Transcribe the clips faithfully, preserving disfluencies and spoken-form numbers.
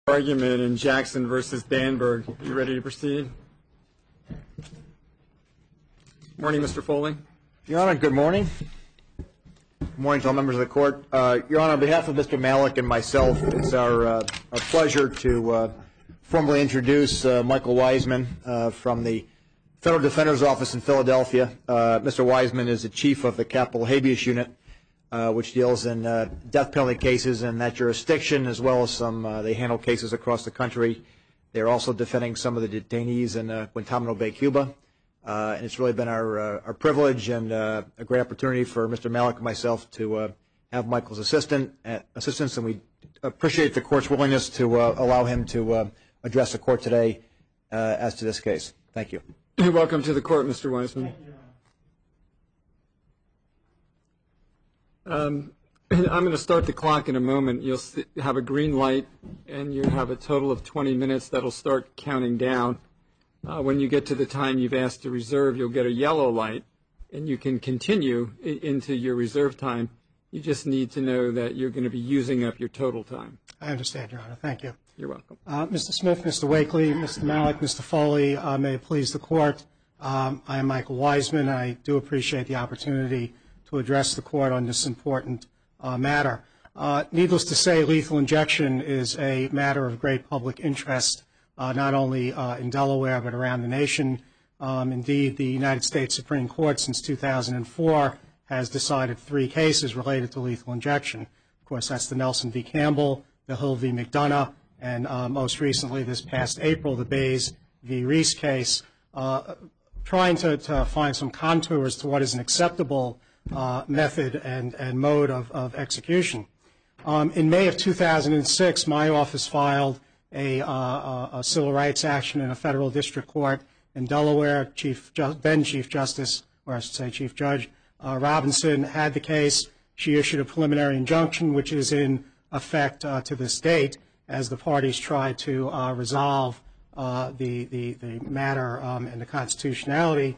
Argument in Jackson versus Danberg. You ready to proceed? Morning, Mister Foley. Your Honor, good morning. Good morning to all members of the court. Uh, Your Honor, on behalf of Mister Malik and myself, it's our, uh, our pleasure to uh, formally introduce uh, Michael Wiseman uh, from the Federal Defender's Office in Philadelphia. Uh, Mister Wiseman is the chief of the Capital Habeas Unit, Uh, which deals in uh, death penalty cases in that jurisdiction, as well as some, uh, they handle cases across the country. They're also defending some of the detainees in uh, Guantanamo Bay, Cuba. Uh, and it's really been our, uh, our privilege and uh, a great opportunity for Mister Malik and myself to uh, have Michael's assistant, uh, assistance, and we appreciate the court's willingness to uh, allow him to uh, address the court today uh, as to this case. Thank you. Welcome to the court, Mister Wiseman. Um, I'm going to start the clock in a moment. You'll have a green light, and you have a total of twenty minutes that'll start counting down. Uh, when you get to the time you've asked to reserve, you'll get a yellow light, and you can continue into your reserve time. You just need to know that you're going to be using up your total time. I understand, Your Honor. Thank you. You're welcome. Uh, Mister Smith, Mister Wakely, Mister Malik, Mister Foley, uh, may it please the court. Um, I am Michael Wiseman. I do appreciate the opportunity to address the court on this important uh, matter. Uh, needless to say, lethal injection is a matter of great public interest, uh, not only uh, in Delaware but around the nation. Um, indeed, the United States Supreme Court since two thousand four has decided three cases related to lethal injection. Of course, that's the Nelson v. Campbell, the Hill v. McDonough, and uh, most recently this past April, the Bays v. Reese case, uh, trying to, to find some contours to what is an acceptable Uh, method and, and mode of, of execution. Um, in May of two thousand six, my office filed a, uh, a civil rights action in a federal district court in Delaware. Chief, then Chief Justice, or I should say Chief Judge uh, Robinson had the case. She issued a preliminary injunction, which is in effect uh, to this date, as the parties try to uh, resolve uh, the, the, the matter um, and the constitutionality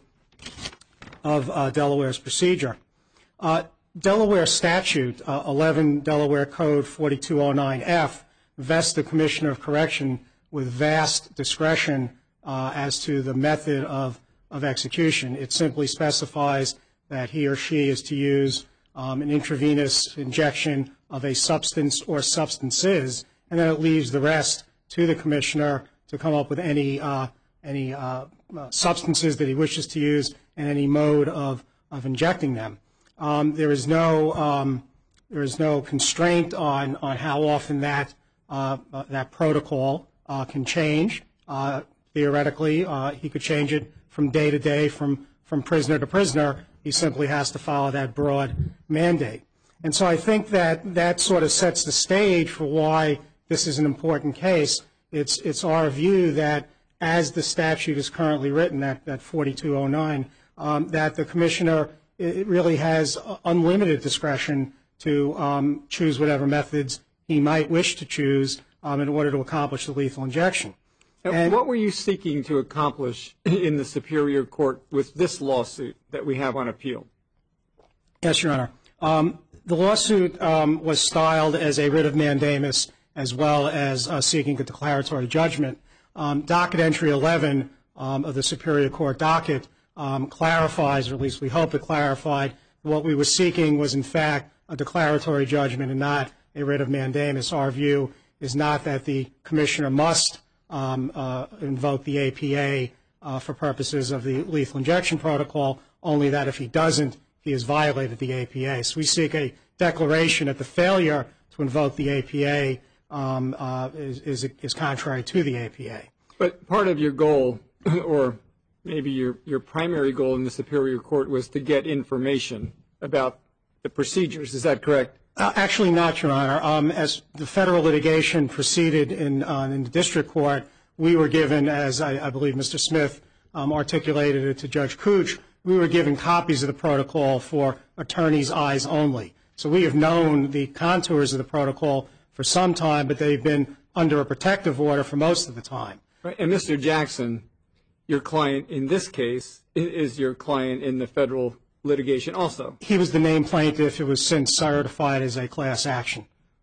of uh, Delaware's procedure. Uh, Delaware statute, uh, eleven Delaware Code forty-two oh nine F, vests the Commissioner of Correction with vast discretion uh, as to the method of, of execution. It simply specifies that he or she is to use um, an intravenous injection of a substance or substances, and then it leaves the rest to the Commissioner to come up with any, uh, any uh, uh, substances that he wishes to use and any mode of, of injecting them. Um, there is no um, there is no constraint on on how often that uh, uh, that protocol uh, can change. Uh, theoretically, uh, he could change it from day to day, from from prisoner to prisoner. He simply has to follow that broad mandate. And so I think that that sort of sets the stage for why this is an important case. It's it's our view that as the statute is currently written, that that forty-two oh nine, um, that the Commissioner, it really has unlimited discretion to um, choose whatever methods he might wish to choose um, in order to accomplish the lethal injection. And what were you seeking to accomplish in the Superior Court with this lawsuit that we have on appeal? Yes, Your Honor. Um, the lawsuit um, was styled as a writ of mandamus as well as uh, seeking a declaratory judgment. Um, docket entry eleven um, of the Superior Court docket Um, clarifies, or at least we hope it clarified, what we were seeking was in fact a declaratory judgment and not a writ of mandamus. Our view is not that the Commissioner must um, uh, invoke the A P A uh, for purposes of the lethal injection protocol, only that if he doesn't, he has violated the A P A. So we seek a declaration that the failure to invoke the A P A um, uh, is, is, is contrary to the A P A. But part of your goal, or maybe your, your primary goal in the Superior Court, was to get information about the procedures. Is that correct? Uh, actually not, Your Honor. Um, as the federal litigation proceeded in, uh, in the district court, we were given, as I, I believe Mister Smith um, articulated it to Judge Cooch, we were given copies of the protocol for attorneys' eyes only. So we have known the contours of the protocol for some time, but they've been under a protective order for most of the time. Right. And Mister Jackson, your client in this case is your client in the federal litigation also. He was the named plaintiff. It was since certified as a class action.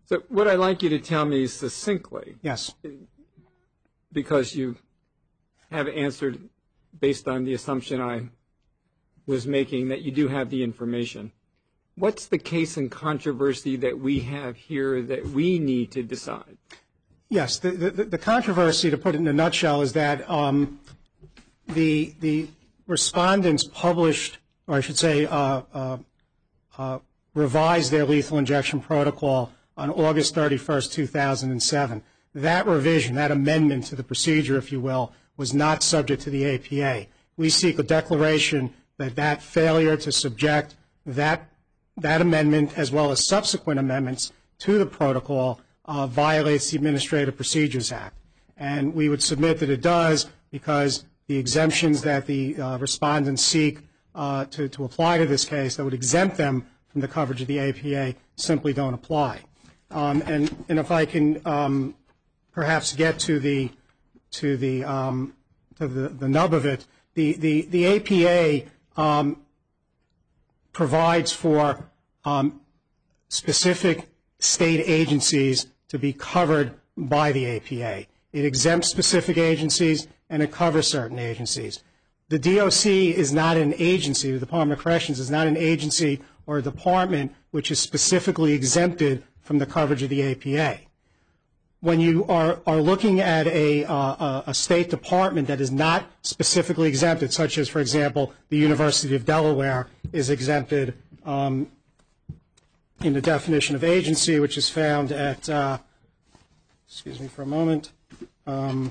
So what I'd like you to tell me succinctly, Yes. because you have answered based on the assumption I was making that you do have the information. What's the case in controversy that we have here that we need to decide? Yes, the, the, the controversy, to put it in a nutshell, is that um, the the respondents published, or I should say, uh, uh, uh, revised their lethal injection protocol on August thirty-first, two thousand seven. That revision, that amendment to the procedure, if you will, was not subject to the A P A. We seek a declaration that that failure to subject that that amendment, as well as subsequent amendments to the protocol, uh, violates the Administrative Procedures Act. And we would submit that it does because the exemptions that the uh, respondents seek uh, to, to apply to this case that would exempt them from the coverage of the A P A simply don't apply. Um, and, and if I can um, perhaps get to the to the um, to the, the nub of it, the the, the A P A um, provides for um, specific state agencies to be covered by the A P A. It exempts specific agencies and it covers certain agencies. The D O C is not an agency, the Department of Corrections is not an agency or a department which is specifically exempted from the coverage of the A P A. When you are, are looking at a, uh, a state department that is not specifically exempted, such as, for example, the University of Delaware is exempted um, in the definition of agency, which is found at, uh, excuse me for a moment, um,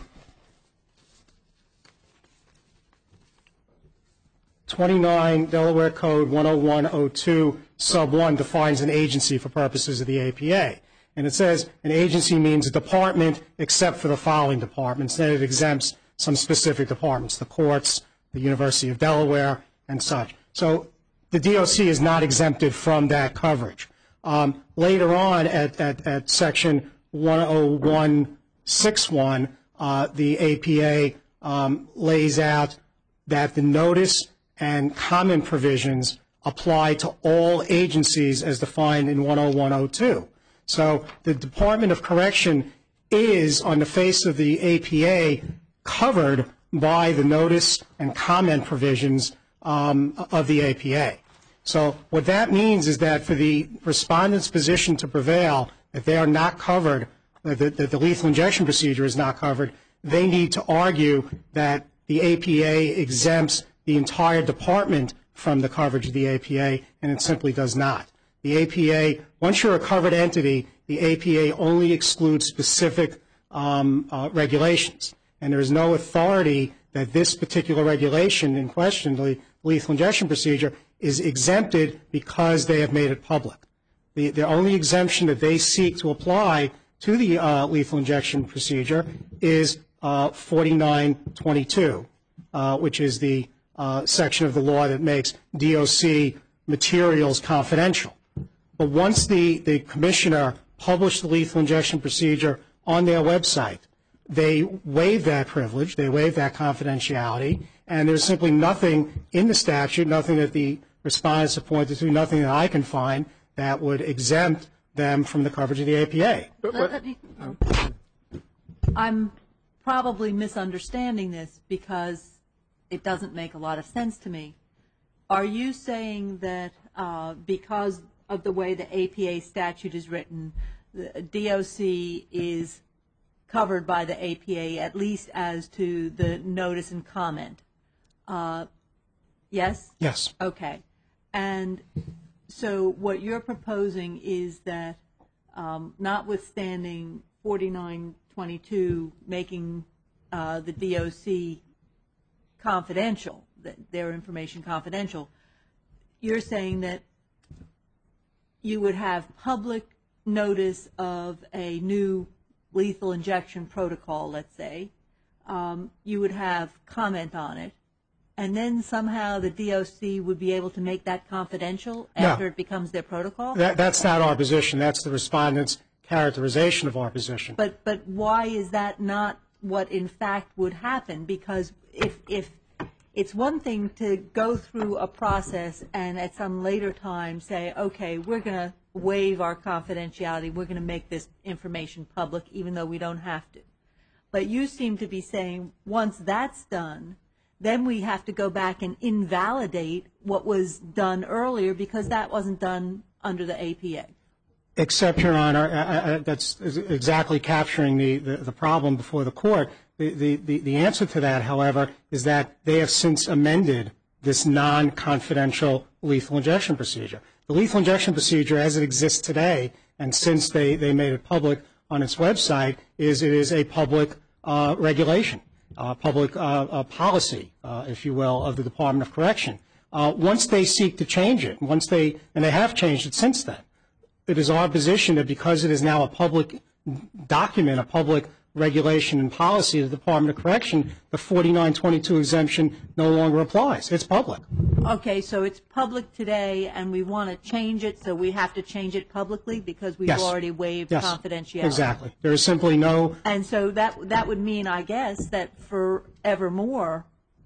twenty-nine Delaware Code one oh one oh two sub one defines an agency for purposes of the A P A. And it says an agency means a department except for the following departments. Then it exempts some specific departments, the courts, the University of Delaware, and such. So the D O C is not exempted from that coverage. Um, later on at, at, at section one oh one sixty-one, uh, the A P A um, lays out that the notice and comment provisions apply to all agencies as defined in one oh one oh two. So the Department of Correction is, on the face of the A P A, covered by the notice and comment provisions um, of the A P A. So what that means is that for the respondent's position to prevail, that they are not covered, that the, that the lethal injection procedure is not covered, they need to argue that the A P A exempts the entire department from the coverage of the A P A, and it simply does not. The A P A, once you're a covered entity, the A P A only excludes specific um, uh, regulations. And there is no authority that this particular regulation in question, the lethal injection procedure, is exempted because they have made it public. The, the only exemption that they seek to apply to the uh, lethal injection procedure is uh, forty-nine twenty-two, uh, which is the uh, section of the law that makes D O C materials confidential. But once the, the commissioner published the lethal injection procedure on their website, they waive that privilege, they waive that confidentiality, and there's simply nothing in the statute, nothing that the respondents have pointed to, nothing that I can find that would exempt them from the coverage of the A P A. Let, let me, I'm probably misunderstanding this because it doesn't make a lot of sense to me. Are you saying that uh, because of the way the A P A statute is written, the D O C is covered by the A P A, at least as to the notice and comment? Uh, yes? Yes. Okay. And so what you're proposing is that um, notwithstanding forty-nine twenty-two making uh, the D O C confidential, their information confidential, you're saying that you would have public notice of a new lethal injection protocol, let's say, um, you would have comment on it, and then somehow the D O C would be able to make that confidential after No. it becomes their protocol? That, that's not our position. That's the respondent's characterization of our position. But but why is that not what in fact would happen? Because if if it's one thing to go through a process and at some later time say, okay, we're going to waive our confidentiality. We're going to make this information public, even though we don't have to. But you seem to be saying once that's done, then we have to go back and invalidate what was done earlier because that wasn't done under the A P A. Except, Your Honor, I, I, that's exactly capturing the, the, the problem before the court. The, the, the, the answer to that, however, is that they have since amended this non-confidential lethal injection procedure. The lethal injection procedure as it exists today, and since they, they made it public on its website, is it is a public uh, regulation, uh, public uh, uh, policy, uh, if you will, of the Department of Correction. Uh, once they seek to change it, once they, and they have changed it since then, it is our position that because it is now a public document, a public regulation and policy of the Department of Correction, the forty-nine twenty-two exemption no longer applies. It's public. Okay, so it's public today, and we want to change it, so we have to change it publicly because we've Yes. already waived Yes. confidentiality. Exactly. There is simply no. And so that that would mean, I guess, that forevermore,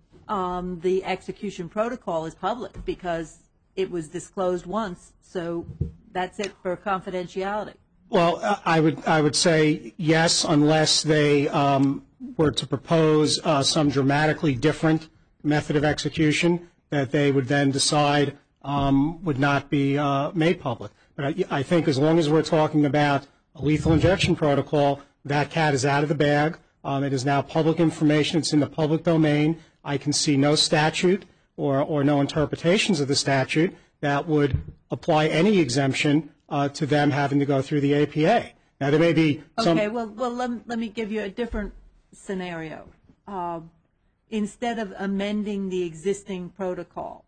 um, the execution protocol is public because it was disclosed once. So that's it for confidentiality. Well, I would I would say yes, unless they um, were to propose uh, some dramatically different method of execution that they would then decide um, would not be uh, made public. But I, I think as long as we're talking about a lethal injection protocol, that cat is out of the bag. Um, it is now public information. It's in the public domain. I can see no statute or, or no interpretations of the statute that would apply any exemption uh, to them having to go through the A P A. Now, there may be some... Okay, well, well let, let me give you a different scenario. Uh, instead of amending the existing protocol,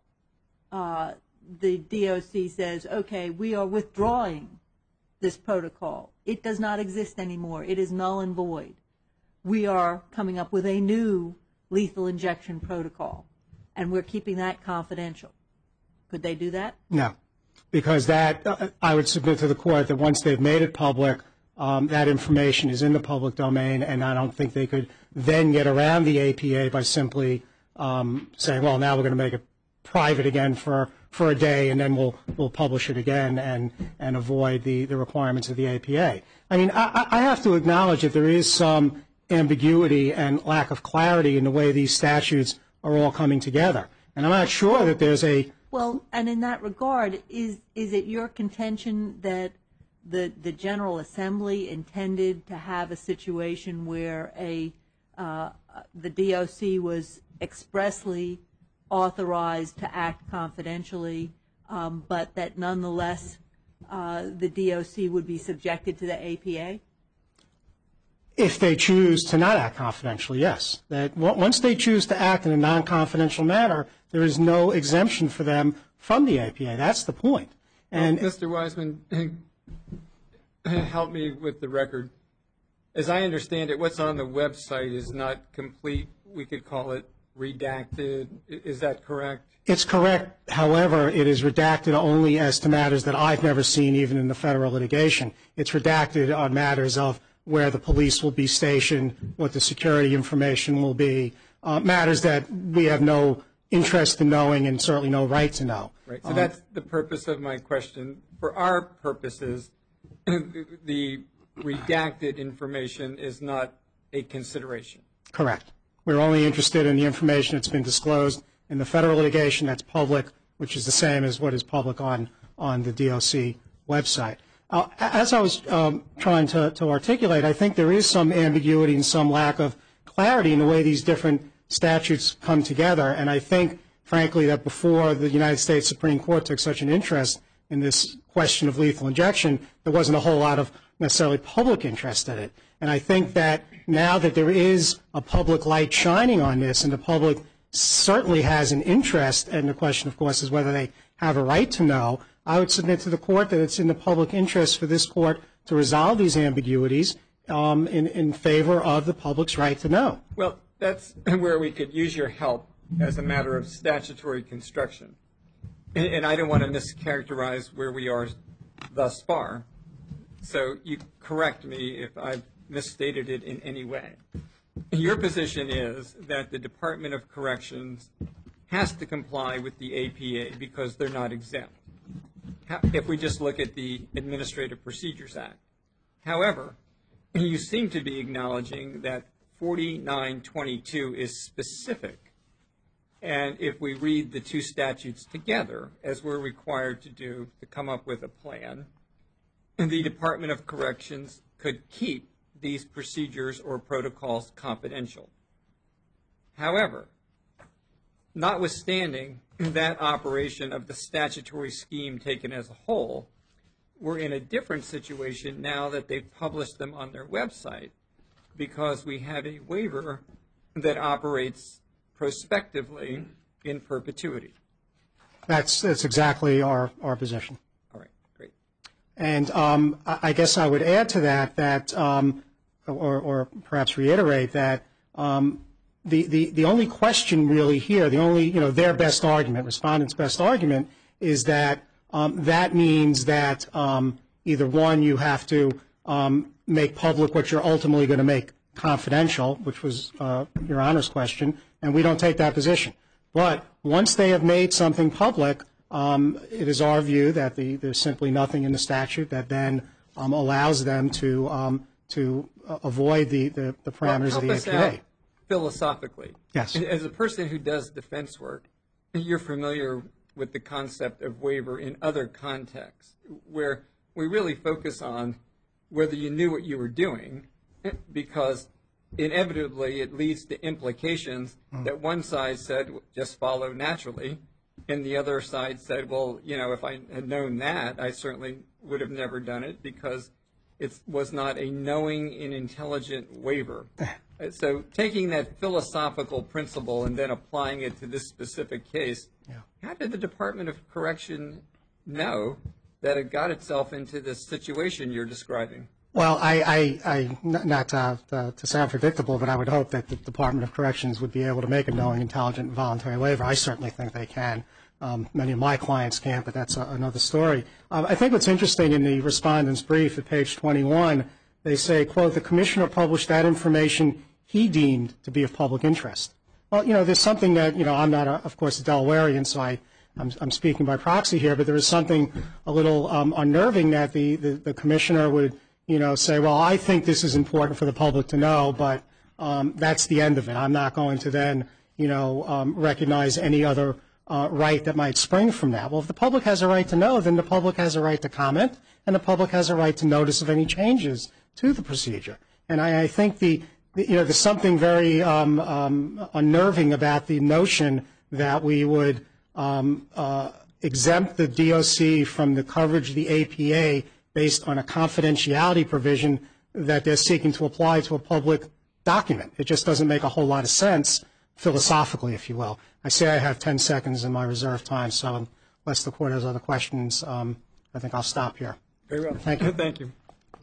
uh, the D O C says, okay, we are withdrawing this protocol. It does not exist anymore. It is null and void. We are coming up with a new lethal injection protocol, and we're keeping that confidential. Could they do that? No, because that, uh, I would submit to the court that once they've made it public, um, that information is in the public domain, and I don't think they could then get around the A P A by simply um, saying, well, now we're going to make it private again for, for a day, and then we'll we'll publish it again and, and avoid the, the requirements of the A P A. I mean, I, I have to acknowledge that there is some ambiguity and lack of clarity in the way these statutes are all coming together. And I'm not sure that there's a... Well, and in that regard, is is it your contention that the the General Assembly intended to have a situation where a uh, the D O C was expressly authorized to act confidentially, um, but that nonetheless uh, the D O C would be subjected to the A P A? If they choose to not act confidentially, yes. That once they choose to act in a non-confidential manner, there is no exemption for them from the A P A. That's the point. And well, Mister Wiseman, help me with the record. As I understand it, what's on the website is not complete. We could call it redacted. Is that correct? It's correct. However, it is redacted only as to matters that I've never seen, even in the federal litigation. It's redacted on matters of where the police will be stationed, what the security information will be, uh, matters that we have no interest in knowing and certainly no right to know. Right. So um, that's the purpose of my question. For our purposes, the redacted information is not a consideration. Correct. We're only interested in the information that's been disclosed in the federal litigation that's public, which is the same as what is public on, on the D O C website. Uh, as I was um, trying to, to articulate, I think there is some ambiguity and some lack of clarity in the way these different statutes come together. And I think, frankly, that before the United States Supreme Court took such an interest in this question of lethal injection, there wasn't a whole lot of necessarily public interest in it. And I think that now that there is a public light shining on this, and the public certainly has an interest, and the question, of course, is whether they have a right to know, I would submit to the court that it's in the public interest for this court to resolve these ambiguities um, in, in favor of the public's right to know. Well, that's where we could use your help as a matter of statutory construction. And, and I don't want to mischaracterize where we are thus far. So you correct me if I've misstated it in any way. Your position is that the Department of Corrections has to comply with the A P A because they're not exempt. if we just look at the Administrative Procedures Act. However, you seem to be acknowledging that forty-nine twenty-two is specific. And if we read the two statutes together, as we're required to do to come up with a plan, the Department of Corrections could keep these procedures or protocols confidential. However, notwithstanding that operation of the statutory scheme taken as a whole, we're in a different situation now that they've published them on their website, because we have a waiver that operates prospectively in perpetuity. That's, that's exactly our, our position. All right, great. And um, I I guess I would add to that that, um, or, or perhaps reiterate that um, the, the, the only question really here, the only, you know, their best argument, respondent's best argument, is that um, that means that um, either one, you have to um, make public what you're ultimately going to make confidential, which was uh, Your Honor's question, and we don't take that position. But once they have made something public, um, it is our view that the, there's simply nothing in the statute that then um, allows them to um, to uh, avoid the, the, the parameters Well, of the A help P us A. out philosophically. Yes. As a person who does defense work, you're familiar with the concept of waiver in other contexts, where we really focus on whether you knew what you were doing, because inevitably it leads to implications mm. that one side said just follow naturally, and the other side said, well, you know, if I had known that, I certainly would have never done it, because it was not a knowing and intelligent waiver. So taking that philosophical principle and then applying it to this specific case, yeah. How did the Department of Correction know that it got itself into this situation you're describing? Well, I, I, I not to, to, to sound predictable, but I would hope that the Department of Corrections would be able to make a knowing, intelligent, and voluntary waiver. I certainly think they can. Um, many of my clients can't, but that's a, another story. Um, I think what's interesting in the respondent's brief at page twenty-one, they say, quote, the commissioner published that information he deemed to be of public interest. Well, you know, there's something that, you know, I'm not, a, of course, a Delawarean, so I, I'm, I'm speaking by proxy here, but there is something a little um, unnerving that the, the, the commissioner would, you know, say, well, I think this is important for the public to know, but um, that's the end of it. I'm not going to then, you know, um, recognize any other uh, right that might spring from that. Well, if the public has a right to know, then the public has a right to comment, and the public has a right to notice of any changes to the procedure. And I, I think the, the, you know, there's something very um, um, unnerving about the notion that we would um, uh, exempt the D O C from the coverage of the A P A based on a confidentiality provision that they're seeking to apply to a public document. It just doesn't make a whole lot of sense, philosophically, if you will. I say I have ten seconds in my reserved time, so unless the Court has other questions, um, I think I'll stop here. Very well. Thank you. Thank you.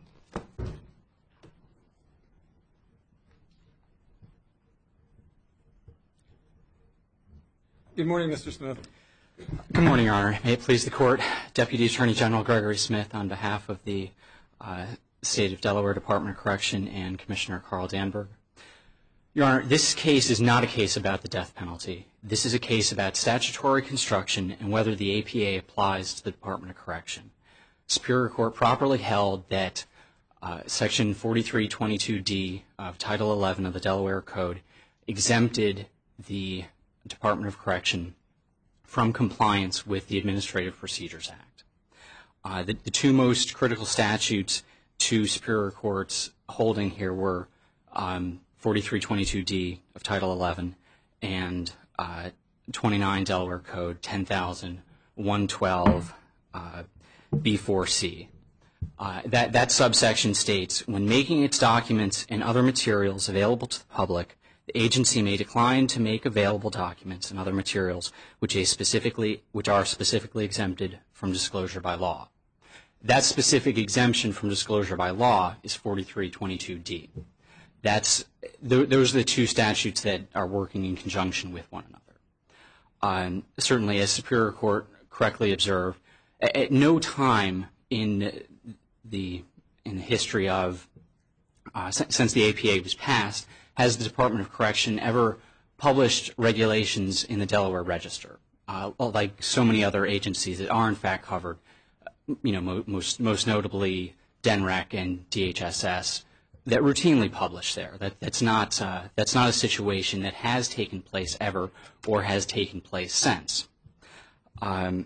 Good morning, Mister Smith. Good morning, Your Honor. May it please the Court, Deputy Attorney General Gregory Smith on behalf of the uh, State of Delaware Department of Correction and Commissioner Carl Danberg. Your Honor, this case is not a case about the death penalty. This is a case about statutory construction and whether the A P A applies to the Department of Correction. Superior Court properly held that uh, Section forty-three twenty-two D of Title eleven of the Delaware Code exempted the Department of Correction from compliance with the Administrative Procedures Act. Uh, the, the two most critical statutes to Superior Court's holding here were um, forty-three twenty-two D of Title eleven and uh, twenty-nine Delaware Code ten thousand one twelve uh, B four C. Uh, that, that subsection states, when making its documents and other materials available to the public, the agency may decline to make available documents and other materials which, a specifically, which are specifically exempted from disclosure by law. That specific exemption from disclosure by law is forty-three twenty-two D. That's, th those are the two statutes that are working in conjunction with one another. Um, certainly, as Superior Court correctly observed, at, at no time in the, in the history of, uh, since the A P A was passed, has the Department of Correction ever published regulations in the Delaware Register, uh, like so many other agencies that are in fact covered you know, mo most most notably D N R E C and D H S S, that routinely publish there. That that's not uh, that's not a situation that has taken place ever or has taken place since. Um,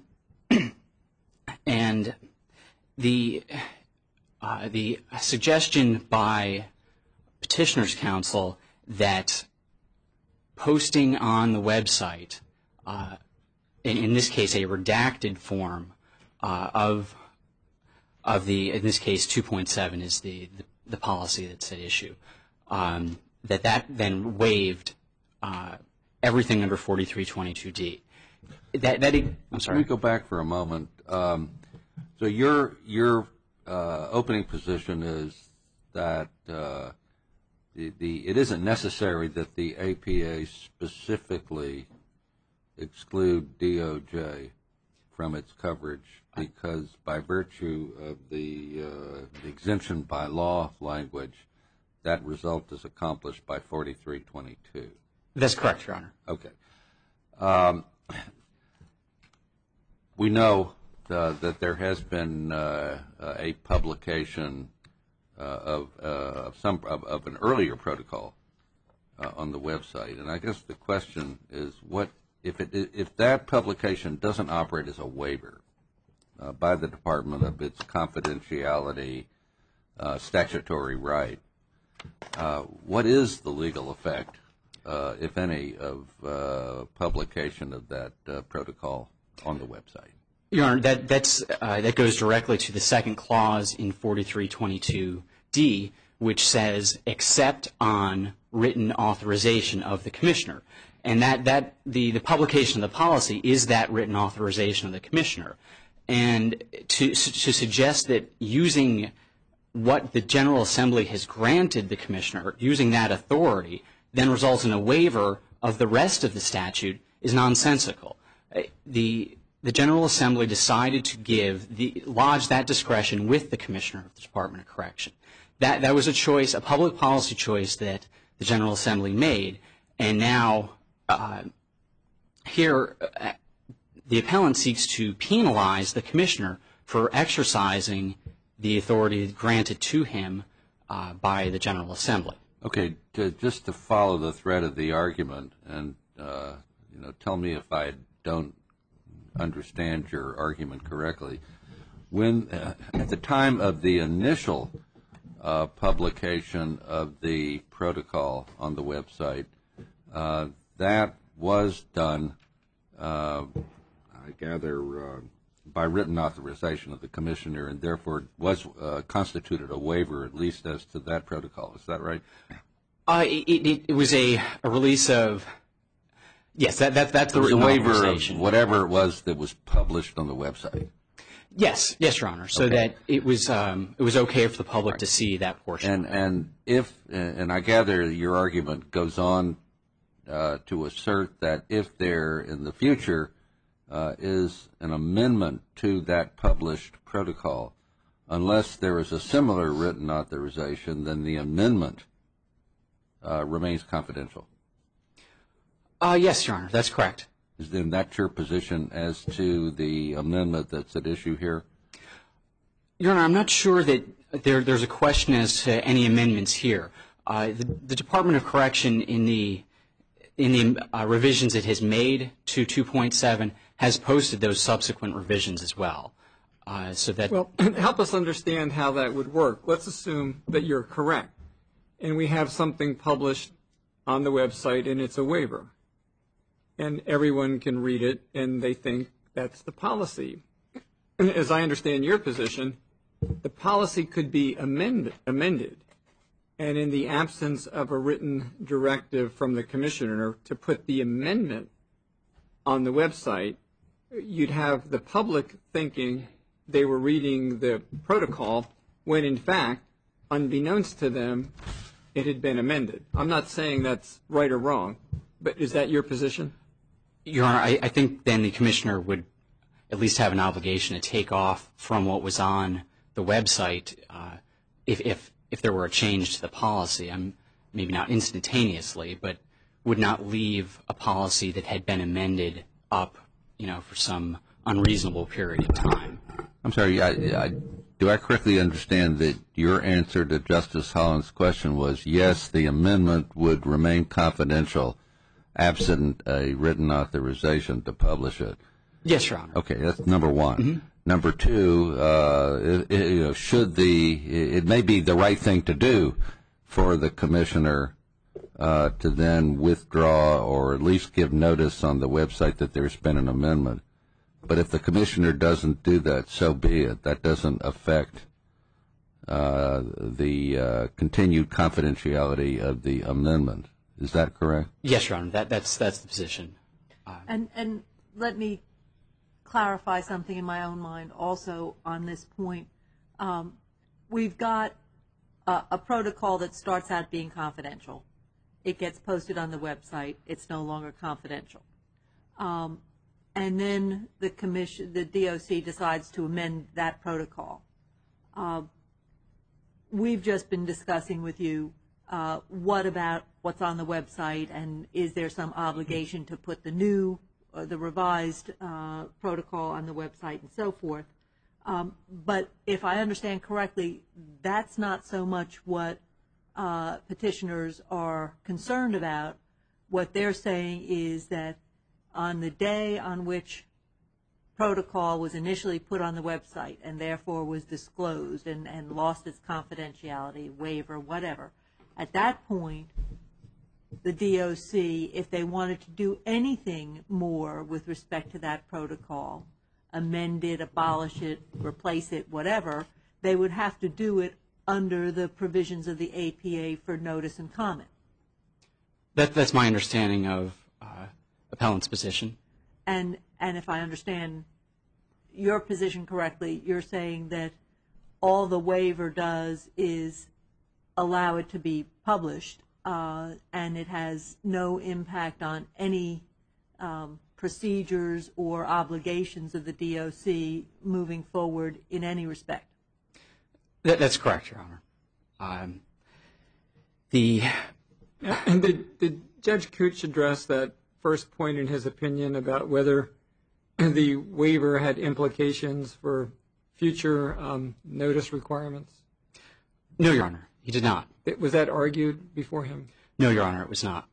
and the uh, the suggestion by Petitioner's Counsel that posting on the website, uh, in, in this case, a redacted form uh, of of the, in this case, two point seven is the, the the policy that's at issue, um, that that then waived uh, everything under forty-three twenty-two D. That that I'm sorry. Let me go back for a moment. Um, so your your uh, opening position is that uh, the the it isn't necessary that the A P A specifically exclude D O J from its coverage, because by virtue of the, uh, the exemption by law language, that result is accomplished by forty-three twenty-two. That's correct, Your Honor. Okay. Um, we know uh, that there has been uh, a publication uh, of, uh, of some of, of an earlier protocol uh, on the website, and I guess the question is, what if it if that publication doesn't operate as a waiver uh, by the Department of its confidentiality uh, statutory right, uh, what is the legal effect, uh, if any, of uh, publication of that uh, protocol on the website? Your Honor, that that's uh, that goes directly to the second clause in forty-three twenty-two D, which says except on written authorization of the commissioner, and that that the the publication of the policy is that written authorization of the commissioner, and to to suggest that using what the General Assembly has granted the commissioner, using that authority, then results in a waiver of the rest of the statute is nonsensical. The The General Assembly decided to give the lodge that discretion with the Commissioner of the Department of Correction. That that was a choice, a public policy choice that the General Assembly made, and now uh, here uh, the appellant seeks to penalize the Commissioner for exercising the authority granted to him uh, by the General Assembly. Okay, to, just to follow the thread of the argument, and uh, you know, tell me if I don't understand your argument correctly. When uh, at the time of the initial uh, publication of the protocol on the website, uh, that was done, uh, I gather, uh, by written authorization of the commissioner, and therefore was uh, constituted a waiver, at least as to that protocol. Is that right? Uh, it, it, it was a, a release of. Yes, that, that, that's the written waiver authorization. Of whatever it was that was published on the website. Yes, yes, Your Honor. So Okay. that it was um, it was okay for the public right. to see that portion. And and if and I gather your argument goes on uh, to assert that if there in the future uh, is an amendment to that published protocol, unless there is a similar written authorization, then the amendment uh, remains confidential. Uh, yes, Your Honor, that's correct. Is then that your position as to the amendment that's at issue here? Your Honor, I'm not sure that there, there's a question as to any amendments here. Uh, the, the Department of Correction in the in the uh, revisions it has made to two point seven has posted those subsequent revisions as well. Uh, so that Well, help us understand how that would work. Let's assume that you're correct, and we have something published on the website, and it's a waiver. And everyone can read it, and they think that's the policy. As I understand your position, the policy could be amend, amended, and in the absence of a written directive from the commissioner to put the amendment on the website, you'd have the public thinking they were reading the protocol when, in fact, unbeknownst to them, it had been amended. I'm not saying that's right or wrong, but is that your position? Your Honor, I, I think then the commissioner would at least have an obligation to take off from what was on the website uh, if, if if there were a change to the policy. I'm maybe not instantaneously, but would not leave a policy that had been amended up, you know, for some unreasonable period of time. I'm sorry, I, I, do I correctly understand that your answer to Justice Holland's question was yes, the amendment would remain confidential absent a written authorization to publish it? Yes, Your Honor. Okay, that's number one. Mm-hmm. Number two, uh, it, it, you know, should the, it may be the right thing to do for the commissioner uh, to then withdraw or at least give notice on the website that there's been an amendment. But if the commissioner doesn't do that, so be it. That doesn't affect uh, the uh, continued confidentiality of the amendment. Is that correct? Yes, Your Honor. That, that's that's the position. Uh, And and let me clarify something in my own mind also on this point. Um, we've got a, a protocol that starts out being confidential. It gets posted on the website. It's no longer confidential. Um, and then the commission, the D O C decides to amend that protocol. Uh, we've just been discussing with you uh, what about what's on the website, and is there some obligation to put the new, uh, the revised uh, protocol on the website and so forth. Um, but if I understand correctly, that's not so much what uh, petitioners are concerned about. What they're saying is that on the day on which protocol was initially put on the website and therefore was disclosed and, and lost its confidentiality, waiver, whatever, at that point, the D O C, if they wanted to do anything more with respect to that protocol, amend it, abolish it, replace it, whatever, they would have to do it under the provisions of the A P A for notice and comment. that, that's my understanding of uh, appellant's position. And and if I understand your position correctly, you're saying that all the waiver does is allow it to be published, uh, and it has no impact on any um, procedures or obligations of the D O C moving forward in any respect. That, that's correct, Your Honor. Um, the And did, did Judge Cooch address that first point in his opinion about whether the waiver had implications for future um, notice requirements? No, Your Honor, he did not. It, was that argued before him? No, Your Honor, it was not.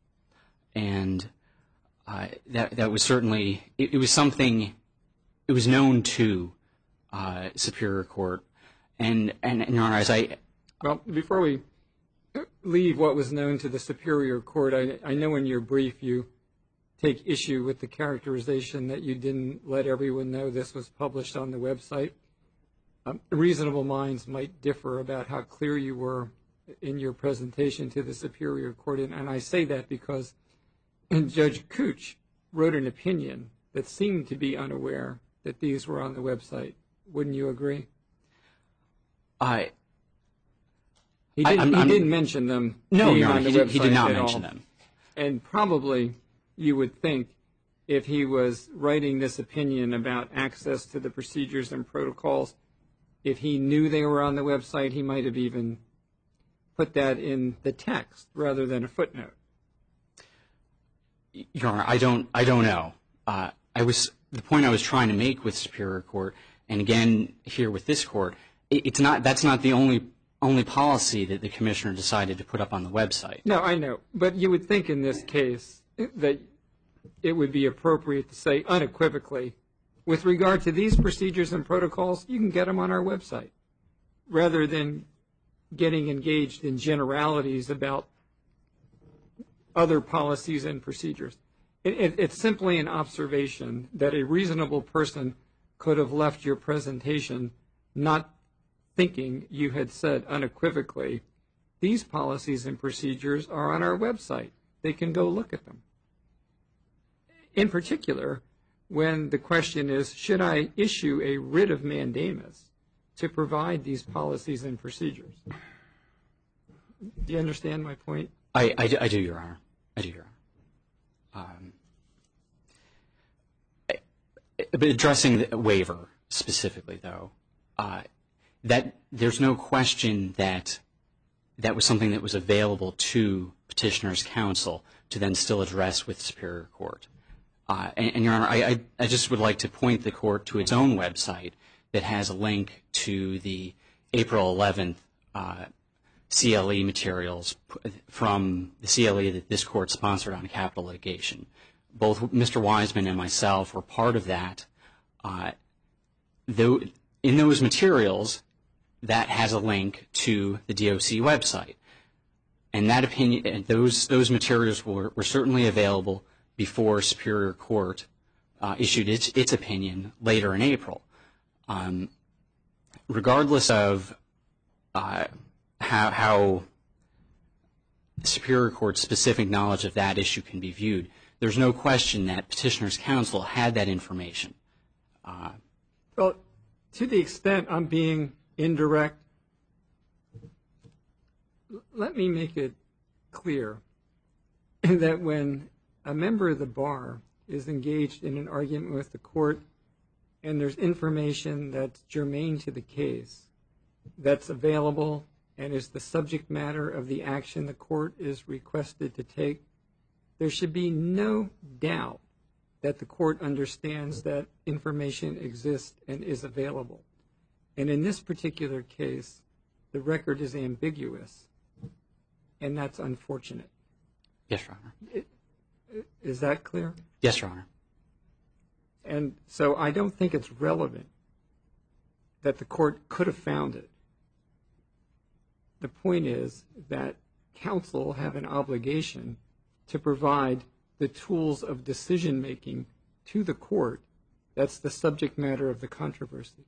And uh, that that was certainly, it, it was something, it was known to uh, Superior Court. And, and, and, Your Honor, as I... Well, before we leave what was known to the Superior Court, I, I know in your brief you take issue with the characterization that you didn't let everyone know this was published on the website. Um, reasonable minds might differ about how clear you were in your presentation to the Superior Court, and, and I say that because Judge Cooch wrote an opinion that seemed to be unaware that these were on the website. Wouldn't you agree? I... He didn't, I'm, I'm, he didn't mention them no, being Your Honor, on the he did, he did website not at mention all. them. And probably you would think if he was writing this opinion about access to the procedures and protocols, if he knew they were on the website, he might have even put that in the text rather than a footnote. Your Honor, I don't, I don't know. Uh, I was, the point I was trying to make with Superior Court, and again here with this court, it, it's not, that's not the only only policy that the commissioner decided to put up on the website. No, I know. But you would think in this case that it would be appropriate to say unequivocally, with regard to these procedures and protocols, you can get them on our website, rather than getting engaged in generalities about other policies and procedures. It, it, it's simply an observation that a reasonable person could have left your presentation not thinking you had said unequivocally, these policies and procedures are on our website. They can go look at them. In particular, when the question is, should I issue a writ of mandamus to provide these policies and procedures? Do you understand my point? I, I, I do, Your Honor. I do, Your Honor. Um, I, but addressing the waiver specifically, though, uh, that there's no question that that was something that was available to petitioner's counsel to then still address with Superior Court. Uh, and, and, Your Honor, I, I, I just would like to point the court to its own website that has a link to the April eleventh uh, C L E materials from the C L E that this court sponsored on capital litigation. Both Mister Wiseman and myself were part of that. Uh, though in those materials, that has a link to the D O C website. And that opinion, those those materials were, were certainly available before Superior Court uh, issued its its opinion later in April. Um, regardless of uh, how how Superior Court's specific knowledge of that issue can be viewed, there's no question that Petitioner's Counsel had that information. Uh, Well, to the extent I'm being indirect, let me make it clear that when a member of the bar is engaged in an argument with the court and there's information that's germane to the case that's available and is the subject matter of the action the court is requested to take, there should be no doubt that the court understands that information exists and is available. And in this particular case, the record is ambiguous, and that's unfortunate. yes, Your Honor. Is that clear? Yes, Your Honor. And so I don't think it's relevant that the court could have found it. The point is that counsel have an obligation to provide the tools of decision-making to the court. That's the subject matter of the controversy.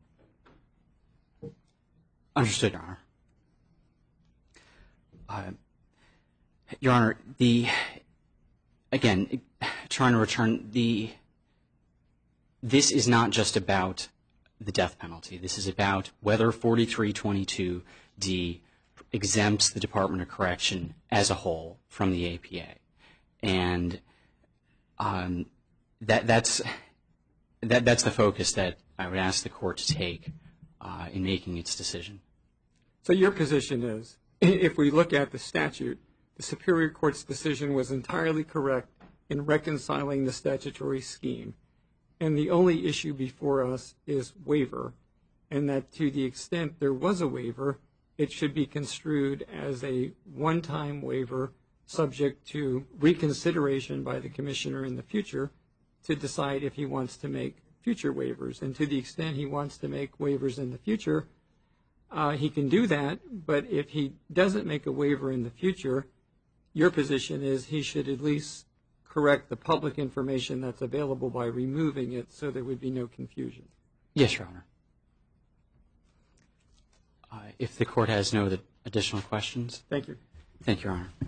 Understood, Your Honor. Uh, Your Honor, the, again, trying to return, the, this is not just about the death penalty. This is about whether forty-three twenty-two D exempts the Department of Correction as a whole from the A P A. And um, that, that's, that, that's the focus that I would ask the court to take uh, in making its decision. So your position is, if we look at the statute, the Superior Court's decision was entirely correct in reconciling the statutory scheme, and the only issue before us is waiver, and that to the extent there was a waiver, it should be construed as a one-time waiver subject to reconsideration by the commissioner in the future to decide if he wants to make future waivers. And to the extent he wants to make waivers in the future, uh, he can do that, but if he doesn't make a waiver in the future, your position is he should at least correct the public information that's available by removing it so there would be no confusion. Yes, Your Honor. Uh, if the court has no other additional questions. Thank you. Thank you, Your Honor.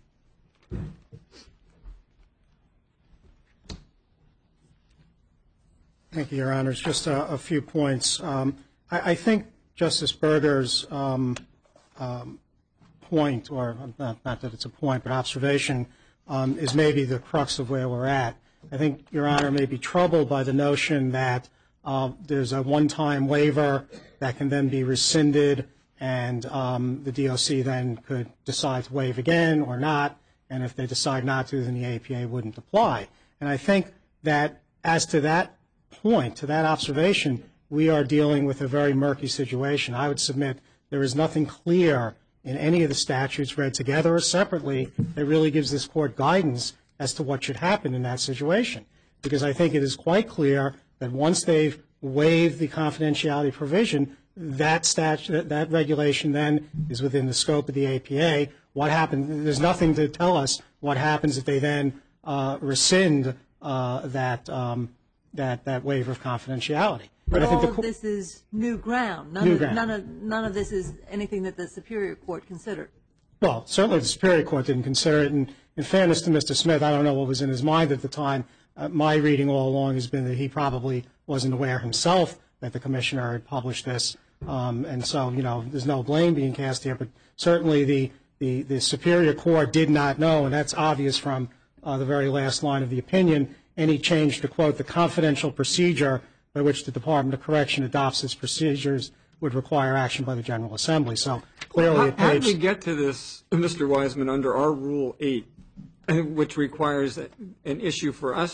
Thank you, Your Honors. Just a, a few points. Um, I, I think Justice Berger's um, um, point, or not, not that it's a point, but observation, um, is maybe the crux of where we're at. I think Your Honor may be troubled by the notion that uh, there's a one-time waiver that can then be rescinded, and um, the D O C then could decide to waive again or not, and if they decide not to, then the A P A wouldn't apply. And I think that as to that point, to that observation, we are dealing with a very murky situation. I would submit there is nothing clear in any of the statutes read together or separately that really gives this court guidance as to what should happen in that situation. Because I think it is quite clear that once they've waived the confidentiality provision, that statute, that regulation then is within the scope of the A P A. What happens? There's nothing to tell us what happens if they then uh, rescind uh, that um, that that waiver of confidentiality. But I think all the of this is new ground. None New of, ground. None of none of this is anything that the Superior Court considered. Well, certainly the Superior Court didn't consider it. And in fairness to Mister Smith, I don't know what was in his mind at the time. Uh, my reading all along has been that he probably wasn't aware himself that the commissioner had published this. Um, and so, you know, there's no blame being cast here. But certainly the, the, the Superior Court did not know, and that's obvious from uh, the very last line of the opinion, any change to, quote, the confidential procedure by which the Department of Correction adopts its procedures would require action by the General Assembly. So clearly How, at how did page... we get to this, Mister Wiseman, under our Rule eight, which requires an issue for us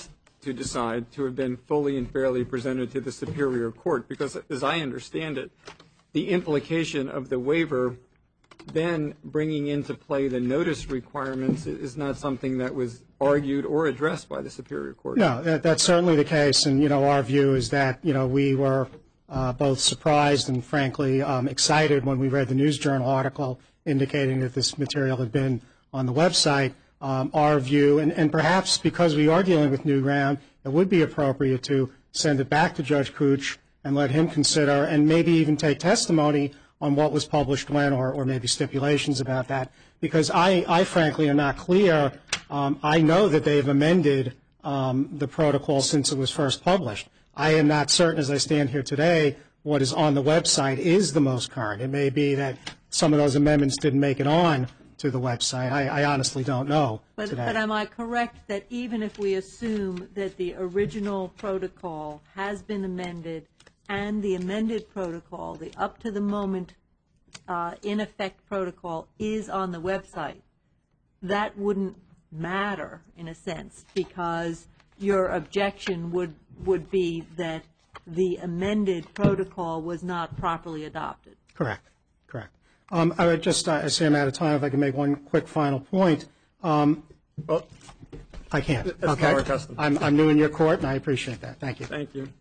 to decide to have been fully and fairly presented to the Superior Court, because as I understand it, the implication of the waiver then bringing into play the notice requirements is not something that was argued or addressed by the Superior Court. No, that, that's certainly the case, and, you know, our view is that, you know, we were uh, both surprised and, frankly, um, excited when we read the News Journal article indicating that this material had been on the website. Um, our view, and, and perhaps because we are dealing with new ground, it would be appropriate to send it back to Judge Cooch and let him consider and maybe even take testimony on what was published when, or, or maybe stipulations about that, because I, I frankly am not clear. Um, I know that they've amended um, the protocol since it was first published. I am not certain, as I stand here today, what is on the website is the most current. It may be that some of those amendments didn't make it on to the website. I, I honestly don't know But, today. but am I correct that even if we assume that the original protocol has been amended and the amended protocol, the up to the moment uh, in effect protocol is on the website, that wouldn't matter in a sense, because your objection would, would be that the amended protocol was not properly adopted? Correct. Correct. Um, I would just, uh, I say I'm out of time, if I can make one quick final point. Um, Well, I can't. That's not Okay. our custom. I'm, I'm new in your court, and I appreciate that. Thank you. thank you.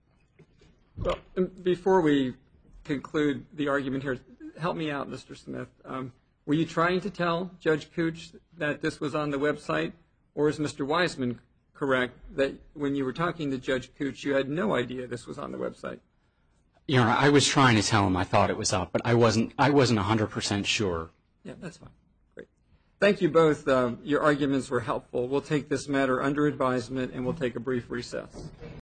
Well, um, before we conclude the argument here, help me out, Mister Smith. Um, were you trying to tell Judge Cooch that this was on the website, or is Mister Wiseman correct that when you were talking to Judge Cooch, you had no idea this was on the website? Your Honor, I was trying to tell him I thought it was up, but I wasn't. I wasn't one hundred percent sure. Yeah, that's fine. Great. Thank you both. Um, your arguments were helpful. We'll take this matter under advisement, and we'll take a brief recess.